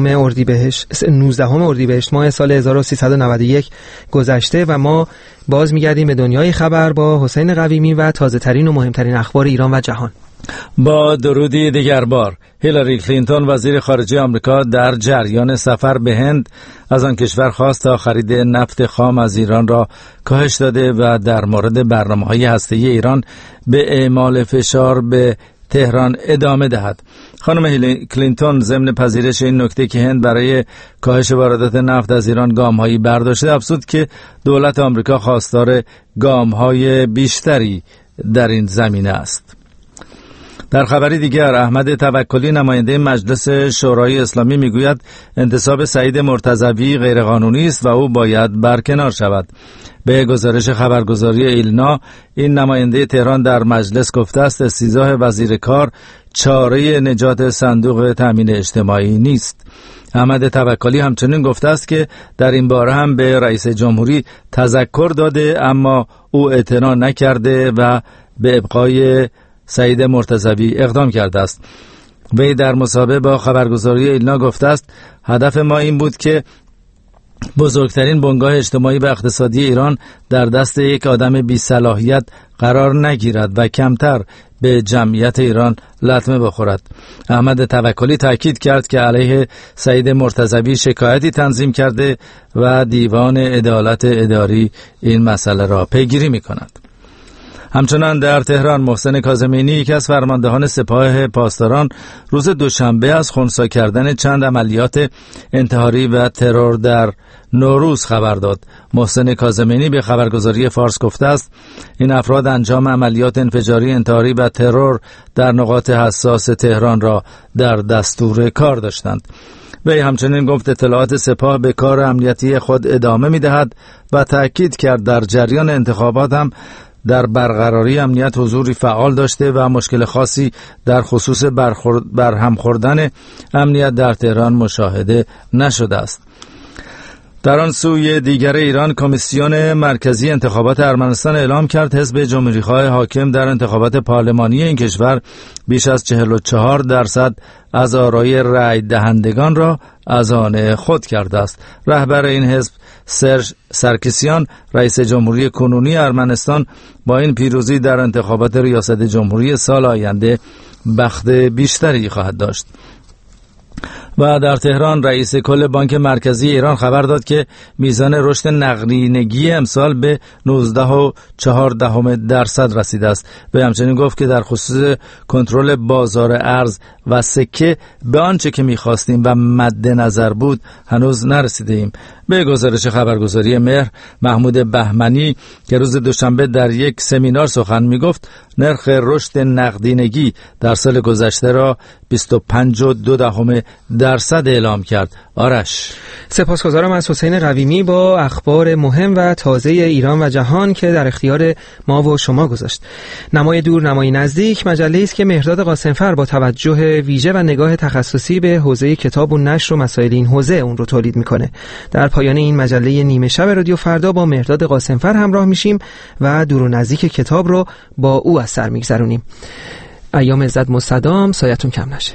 19 اردیبهشت ماه سال 1391 گذشته و ما باز میگردیم به دنیای خبر با حسین قویمی و تازه ترین و مهمترین اخبار ایران و جهان. با درودی دیگر بار، هیلاری کلینتون وزیر خارجه آمریکا در جریان سفر به هند از آن کشور خواست تا خرید نفت خام از ایران را کاهش داده و در مورد برنامه‌های هسته‌ای ایران به اعمال فشار به تهران ادامه دهد. خانم کلینتون ضمن پذیرش این نکته که هند برای کاهش واردات نفت از ایران گام‌هایی برداشته، افزود که دولت آمریکا خواستار گام‌های بیشتری در این زمینه است. در خبری دیگر، احمد توکلی نماینده مجلس شورای اسلامی میگوید انتصاب سعید مرتضوی غیرقانونی است و او باید برکنار شود. به گزارش خبرگزاری ایلنا، این نماینده تهران در مجلس گفته است استیضاح وزیر کار چاره نجات صندوق تامین اجتماعی نیست. احمد توکلی همچنین گفته است که در این باره هم به رئیس جمهوری تذکر داده اما او اعتنا نکرده و به ابقای سعید مرتضوی اقدام کرده است. وی در مصاحبه با خبرگزاری ایلنا گفته است هدف ما این بود که بزرگترین بنگاه اجتماعی و اقتصادی ایران در دست یک آدم بی صلاحیت قرار نگیرد و کمتر به جمعیت ایران لطمه بخورد. احمد توکلی تاکید کرد که علیه سعید مرتضوی شکایتی تنظیم کرده و دیوان عدالت اداری این مسئله را پیگیری می‌کند. همچنان در تهران، محسن کاظمینی یکی از فرماندهان سپاه پاسداران روز دوشنبه از خنثی کردن چند عملیات انتحاری و ترور در نوروز خبر داد. محسن کاظمینی به خبرگزاری فارس گفته است این افراد انجام عملیات انفجاری، انتحاری و ترور در نقاط حساس تهران را در دستور کار داشتند. وی همچنین گفت اطلاعات سپاه به کار امنیتی خود ادامه می‌دهد و تأکید کرد در جریان انتخابات هم در برقراری امنیت حضوری فعال داشته و مشکل خاصی در خصوص برهم خوردن امنیت در تهران مشاهده نشده است. در آن سوی دیگر ایران، کمیسیون مرکزی انتخابات ارمنستان اعلام کرد حزب جمهوری‌خواه حاکم در انتخابات پارلمانی این کشور بیش از 44% از آرای رای دهندگان را از آن خود کرده است. رهبر این حزب سرژ سرکسیان، رئیس جمهوری کنونی ارمنستان، با این پیروزی در انتخابات ریاست جمهوری سال آینده بخت بیشتری خواهد داشت. و در تهران، رئیس کل بانک مرکزی ایران خبر داد که میزان رشد نقدینگی امسال به 19.4% رسیده است. و همچنین گفت که در خصوص کنترل بازار ارز و سکه به آنچه که می‌خواستیم و مد نظر بود هنوز نرسیده ایم. به گزارش خبرگزاری مهر، محمود بهمنی که روز دوشنبه در یک سمینار سخن می‌گفت نرخ رشد نقدینگی در سال گذشته را 25.2% اعلام کرد. آرش، سپاسگزارم از حسین قویمی با اخبار مهم و تازه ایران و جهان که در اختیار ما و شما گذاشت. نمای دور نمای نزدیک مجله‌ای است که مهرداد قاسمفر با توجه ویژه و نگاه تخصصی به حوزه کتاب و نشر و مسائل این حوزه اون رو تولید میکنه. در پایان این مجله نیمه شب رادیو فردا با مهرداد قاسمفر همراه میشیم و دور و نزدیک کتاب رو با او از سر میگذرونیم. ایام عزت مستدام، سایتون کم نشه.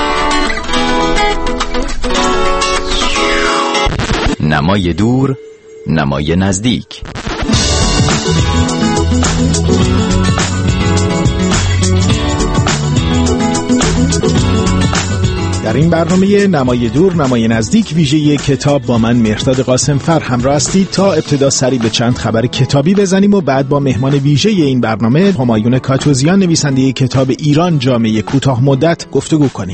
نمای دور نمای نزدیک. در این برنامه نمای دور نمای نزدیک ویژه کتاب با من مهرداد قاسمفر همراه هستید تا ابتدا سری به چند خبر کتابی بزنیم و بعد با مهمان ویژه این برنامه همایون کاتوزیان نویسنده کتاب ایران جامعه کوتاه مدت گفتگو کنیم.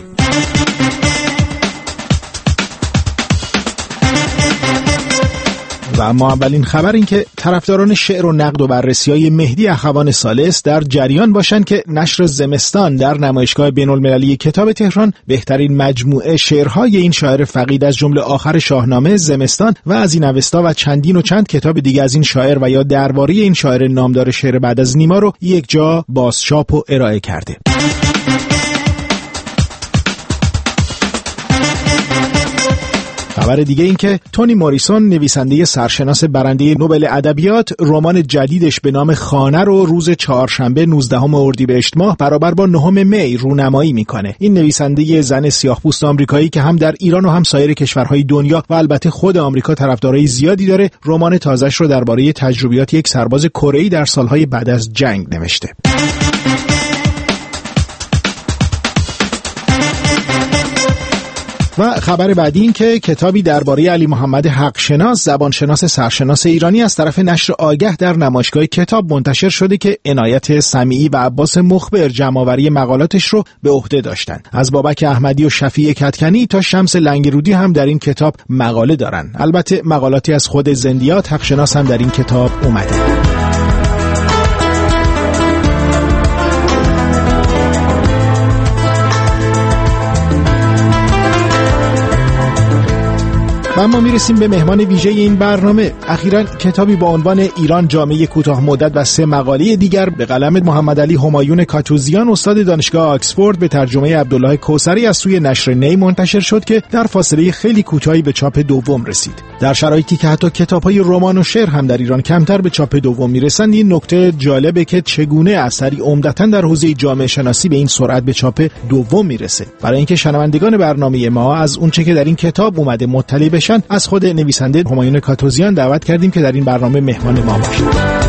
و اما اولین خبر این که طرفداران شعر و نقد و بررسی‌های مهدی اخوان ثالث در جریان باشند که نشر زمستان در نمایشگاه بین‌المللی کتاب تهران بهترین مجموعه شعرهای این شاعر فقید از جمله آخر شاهنامه، زمستان و از این اوستا و چندین و چند کتاب دیگه از این شاعر و یا درباره این شاعر نامدار شعر بعد از نیما رو یک جا بازچاپ و ارائه کرده. خبر دیگه این که تونی موریسون نویسنده سرشناس برنده نوبل ادبیات رمان جدیدش به نام خانه رو روز چهارشنبه 19 اردیبهشت ماه برابر با 9 می رونمایی میکنه. این نویسنده زن سیاه‌پوست آمریکایی که هم در ایران و هم سایر کشورهای دنیا و البته خود آمریکا طرفدارای زیادی داره، رمان تازه‌اش رو درباره تجربیات یک سرباز کره‌ای در سالهای بعد از جنگ نوشته. و خبر بعدی این که کتابی درباره علی محمد حقشناس زبانشناس سرشناس ایرانی از طرف نشر آگه در نمایشگاه کتاب منتشر شده که عنایت سمیعی و عباس مخبر جمع‌آوری مقالاتش رو به عهده داشتن. از بابک احمدی و شفیع کدکنی تا شمس لنگرودی هم در این کتاب مقاله دارن. البته مقالاتی از خود زندیات حقشناس هم در این کتاب اومده. و اما میرسیم به مهمان ویژه این برنامه. اخیراً کتابی با عنوان ایران جامعه کوتاه مدت و 3 مقاله دیگر به قلم محمد علی همایون کاتوزیان استاد دانشگاه آکسفورد به ترجمه عبدالله کوثری از سوی نشر نی منتشر شد که در فاصله خیلی کوتاهی به چاپ دوم رسید. در شرایطی که حتی کتاب‌های رمان و شعر هم در ایران کمتر به چاپ دوم میرسند، این نکته جالبه که چگونه اثری عمدتاً در حوزه جامعه شناسی به این سرعت به چاپ دوم میرسه. برای اینکه شنوندگان برنامه ما از اونچه که در این کتاب اومده مطلع بشن، از خود نویسنده همایون کاتوزیان دعوت کردیم که در این برنامه مهمان ما باشه.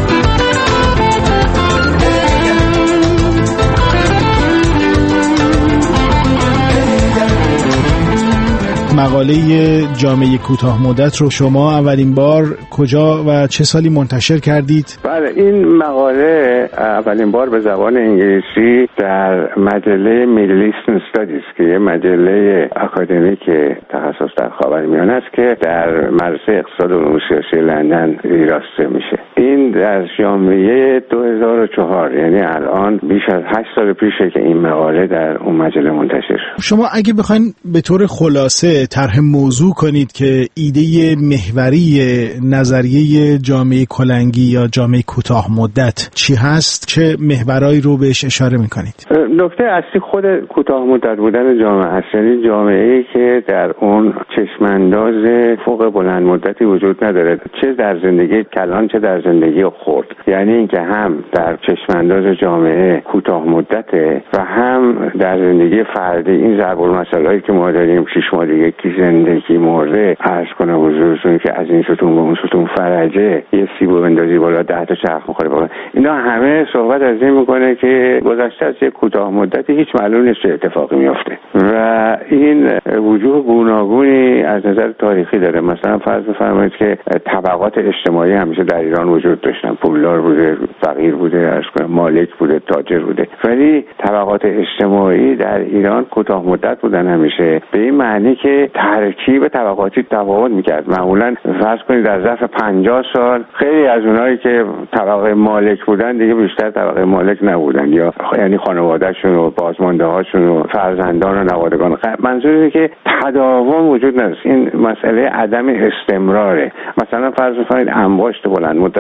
مقاله جامعه کوتاه مدت رو شما اولین بار کجا و چه سالی منتشر کردید؟ بله، این مقاله اولین بار به زبان انگلیسی در مجله میدل ایسترن استادیز که یه مجله اکادمیک تخصص در خاورمیانه است که در مدرسه اقتصاد و علوم سیاسی لندن راسته میشه. این در ژانویه 2004، یعنی الان بیش از 8 سال پیشه که این مقاله در اون مجله منتشر شد. شما اگه بخواید به طور خلاصه طرح موضوع کنید که ایده محوری نظریه جامعه کلنگی یا جامعه کوتاه مدت چی هست، چه محورایی رو بهش اشاره میکنید؟ نکته اصلی خود کوتاه مدت بودن جامعه است، یعنی جامعه‌ای که در اون چشمانداز فوق بلند مدتی وجود نداره، چه در زندگی کلان چه در زندگی خرد. یعنی اینکه هم در چشمانداز جامعه کوتاه مدته و هم در زندگی فردی این ضرب المثل‌هایی که ما داریم 6 ماه دیگه کی زندگی مرده، عرض کنم حضورتون که از این ستون به اون ستون فرجه، یه سیبو بندازی بالا 10 تا چرخ می‌خوره بالا، اینا همه صحبت از این میکنه که گذشته از یک کوتاه مدتی هیچ معلوم نیست چه اتفاقی میفته و این وجوه گوناگونی از نظر تاریخی داره. مثلا فرض بفرمایید که طبقات اجتماعی همیشه در ایران وجود داشتن، پولدار بوده، فقیر بوده، عرض کنم مالک بوده، تاجر بوده، ولی طبقات اجتماعی در ایران کوتاه مدت بودن همیشه، به این معنی که ترکیب طبقاتی تفاوت میکرد. معمولا فرض کنید در ظرف 50 سال خیلی از اونایی که طبقه مالک بودن دیگه بیشتر طبقه مالک نبودن، یا یعنی خانواده‌شون و بازمانده‌هاشون و فرزندان و نوادگان. منظور اینه که تداوم وجود نداره، این مسئله عدم استمراره. مثلا فرض کنید انباشت بلند مدت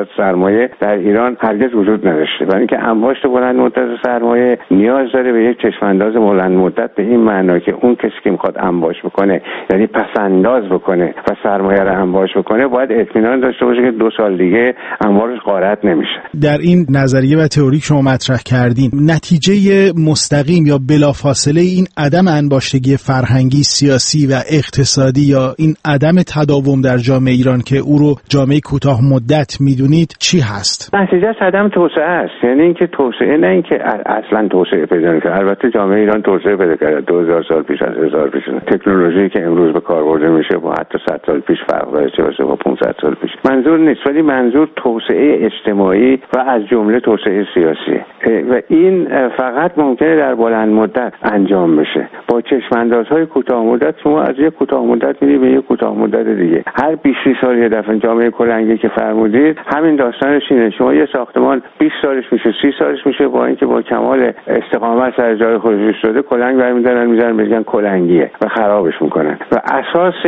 زیاد سرمایه در ایران هرگز وجود نداشته، برای اینکه انباشت بلند مدت سرمایه نیاز داره به یک چشمانداز بلند مدت، به این معنا که اون کسی که میخواد انباش بکنه، یعنی پسنداز بکنه و سرمایه رو انباش بکنه، باید اطمینان داشته باشه که 2 سال دیگه انبارش غارت نمیشه. در این نظریه و تئوری شما مطرح کردین، نتیجه مستقیم یا بلافاصله این عدم انباشتگی فرهنگی، سیاسی و اقتصادی یا این عدم تداوم در جامعه ایران که او رو جامعه کوتاه مدت میدونید چی هست؟ نتیجه عدم توسعه است. یعنی اینکه توسعه، نه اینکه اصلا توسعه پیدا نکنه. البته جامعه ایران توسعه پیدا کرده 2000 سال پیش از 1000 پیش. تکنولوژی که امروز به کار برده میشه با حتی 100 سال پیش فرق داره، چه برسه با 500 سال پیش. منظور نیست، ولی منظور توسعه اجتماعی و از جمله توسعه سیاسی و این فقط ممکنه در بلند مدت انجام بشه. با چشم‌اندازهای کوتاه مدت شما از یک کوتاه مدت میری به یک کوتاه مدت دیگه. هر 20 سال یه دفعه جامعه کلنگی که فرمودید همین داستانش اینه. شما یه ساختمان 20 سالش میشه، 30 سالش میشه، با اینکه با کمال استقامت سر جای خودش شده، کلنگ برمی‌دارن میگن کلنگیه و خرابش میکنن. و اساس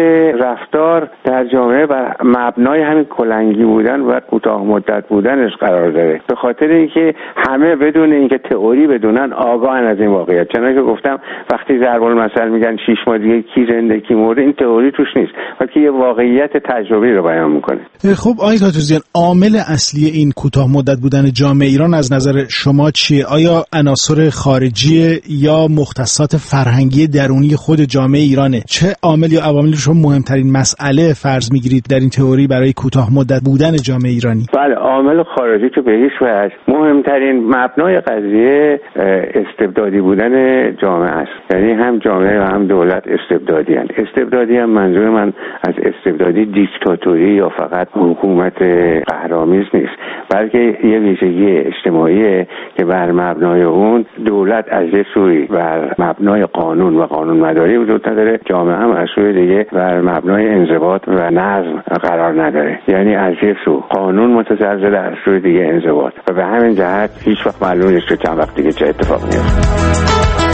رفتار در جامعه بر مبنای همین کلنگی بودن و کوتاه مدت بودنش قرار داره. به خاطر اینکه همه بدون اینکه تئوری بدونن آگاهن از این واقعیت. چنانکه گفتم وقتی ضرب المثل میگن 6 ماه دیگه کی زنده کی مرده، این تئوری توش نیست، بلکه یه واقعیت تجربی رو بیان میکنه. خب آقای تاتوزیان، عامل اصلی این کوتاه مدت بودن جامعه ایران از نظر شما چیه؟ آیا عناصر خارجی یا مختصات فرهنگی درونی خود جامعه ایرانه؟ چه عامل یا عوامل شما مهمترین مسئله فرض میگیرید در این تئوری برای کوتاه مدت بودن جامعه ایرانی؟ بله، عامل خارجی که به هیچ وجه مهمترین مبنای قضیه استبدادی بودن جامعه است. یعنی هم جامعه و هم دولت استبدادی هستند. استبدادی هم منظور من از استبدادی دیکتاتوری یا فقط حکومت قهرآمیز نیست، بلکه یه ویژگی اجتماعیه که بر مبنای اون دولت از یه سوی بر مبنای قانون و قانون مداری وجود نداره، جامعه هم از سوی دیگه بر مبنای انضباط و نظم قرار نداره. یعنی از یه سو قانون متزلزل، از سوی دیگه انضباط، و به همین جهت هیچ وقت معلوم نیست که چند وقت دیگه چه اتفاقی میفته.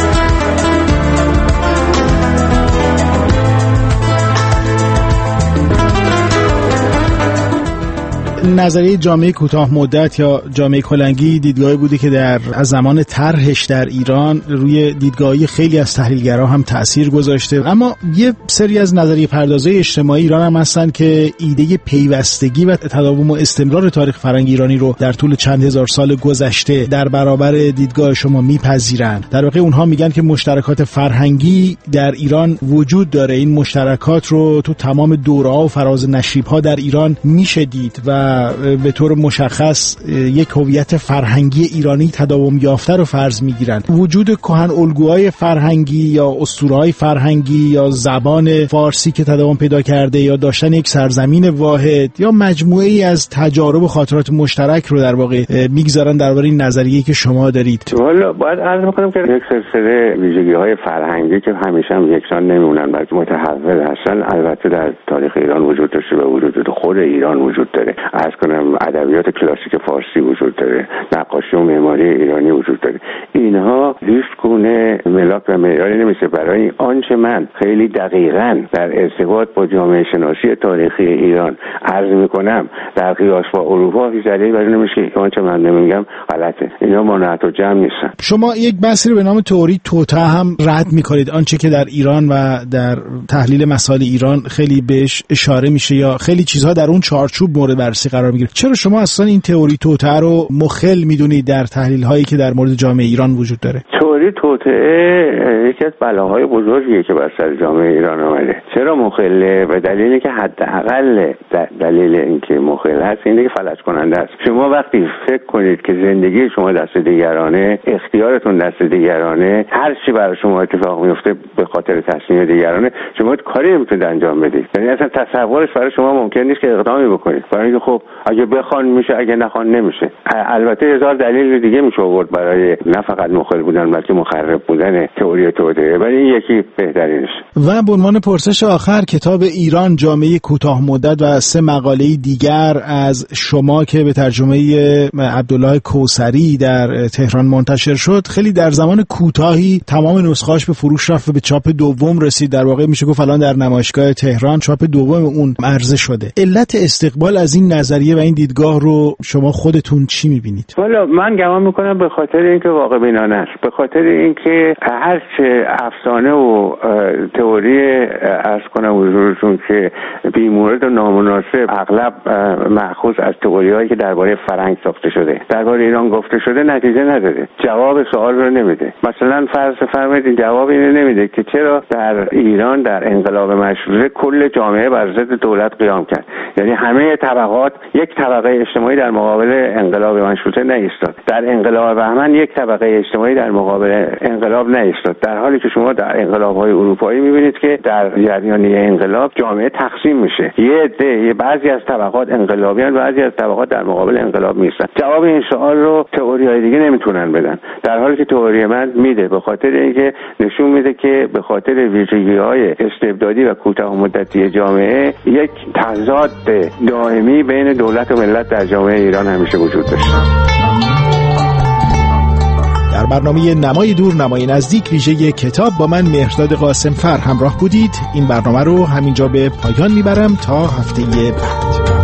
نظریه جامعه کوتاه مدت یا جامعه کلنگی دیدگاهی بوده که از زمان طرحش در ایران روی دیدگاهی خیلی از تحلیلگرا هم تأثیر گذاشته. اما یه سری از نظریه پردازای اجتماعی ایران هم هستن که ایده پیوستگی و تداوم و استمرار تاریخ فرهنگ ایرانی رو در طول چند هزار سال گذشته در برابر دیدگاه شما میپذیرن. در واقع اونها میگن که مشترکات فرهنگی در ایران وجود داره. این مشترکات رو تو تمام دوره‌ها و فراز نشیب‌ها در ایران میشه دید و به طور مشخص یک هویت فرهنگی ایرانی تداوم یافته رو فرض میگیرن. وجود کهن الگوهای فرهنگی یا اسطوره‌های فرهنگی یا زبان فارسی که تداوم پیدا کرده یا داشتن یک سرزمین واحد یا مجموعه‌ای از تجارب و خاطرات مشترک رو در واقع میگذارن درباره این نظریه‌ای که شما دارید. والا باید عرض بکنم که یک سلسله ویژگی‌های فرهنگی که همیشه هم یکسان نمیمونن بلکه متحول هستن، البته در تاریخ ایران وجود داشته و وجود خود ایران وجود داره. عرض کنم ادبیات کلاسیک فارسی وجود داره، نقاشی و معماری ایرانی وجود داره. اینها هیچ گونه ملاک و معیاری نمیشه برای آنچه من خیلی دقیقاً در ارتباط با جامعه شناسی تاریخی ایران عرض میکنم در قیاس با اروپا هیچ دلیلی برای نمیشه که آنچه من نمیگم غلطه. اینا منحط و جمع نیستن. شما یک بحثی رو به نام تئوری توطئه هم رد میکنید، آنچه که در ایران و در تحلیل مسائل ایران خیلی بهش اشاره میشه یا خیلی چیزها در اون چارچوب مورد بررسی قرار میگیره. چرا شما اصلا این تئوری توطئه رو مخل میدونید در تحلیل هایی که در مورد جامعه ایران وجود داره؟ تئوری توطئه یکی از بلاهای بزرگیه که بر سر جامعه ایران آمده. چرا مخله؟ به دلیلی که حداقل دلیل اینکه مخل هست اینه که فلج کننده است. شما وقتی فکر کنید که زندگی شما دست دیگرانه، اختیارتون دست دیگرانه، هر چی برای شما اتفاق میفته به خاطر تصمیم دیگرانه، شما کاری نمیتونید انجام بدید. یعنی اصلا تصورش برای شما ممکن نیست که اقدامی بکنید. برای اینکه خب اگه بخوان میشه، اگه نخوان نمیشه. البته هزار دلیل دیگه میشه آورد برای نه فقط مخل بودن بلکه مخرب بودن تئوری توطئه، ولی این یکی بهترینش. و به عنوان پرسش آخر، کتاب ایران جامعه کوتاه مدت و 3 مقاله دیگر از شما که به ترجمه عبدالله کوثری در تهران منتشر شد، خیلی در زمان کوتاهی تمام نسخه‌اش به فروش رفت و به چاپ دوم رسید. در واقع میشه گفت الان در نمایشگاه تهران چاپ دوم اون عرضه شده. علت استقبال از این نظریه و این دیدگاه رو شما خودتون چی می‌بینید؟ والا من گمان میکنم به خاطر اینکه واقع بینانه است، به خاطر اینکه هر چه افسانه و تئوری عرض کنم حضورتون که بی‌مورد و نامناسب اغلب مأخوذ از تئوری‌هایی که درباره فرهنگ ساخته شده، درباره ایران گفته شده نتیجه نداره، جواب سوال رو نمیده. مثلا فرض فرمایید جواب اینو نمیده که چرا در ایران در انقلاب مشروطه کل جامعه بر ضد دولت قیام کرد، یعنی همه طبقات، یک طبقه اجتماعی در مقابل انقلاب مشروطه نایستاد، در انقلاب بهمن یک طبقه اجتماعی در مقابل انقلاب نایستاد، در حالی که شما در انقلاب‌های اروپایی می‌بینید که در جریان انقلاب جامعه تقسیم میشه، یه بعضی از طبقات انقلابیان، بعضی از طبقات در مقابل انقلاب نیستن. جواب این سوال رو تئوری‌های دیگه نمیتونن بدن، در حالی که تئوری من میده، به خاطر اینکه نشون میده که به خاطر ویژگی‌های استبدادی و کوتاه مدتی جامعه یک تضاد دائمی بین دولت و ملت در جامعه ایران همیشه وجود داشته. در برنامه نمای دور نمای نزدیک ویژه کتاب با من مهرداد قاسمفر همراه بودید. این برنامه رو همینجا به پایان میبرم تا هفته بعد.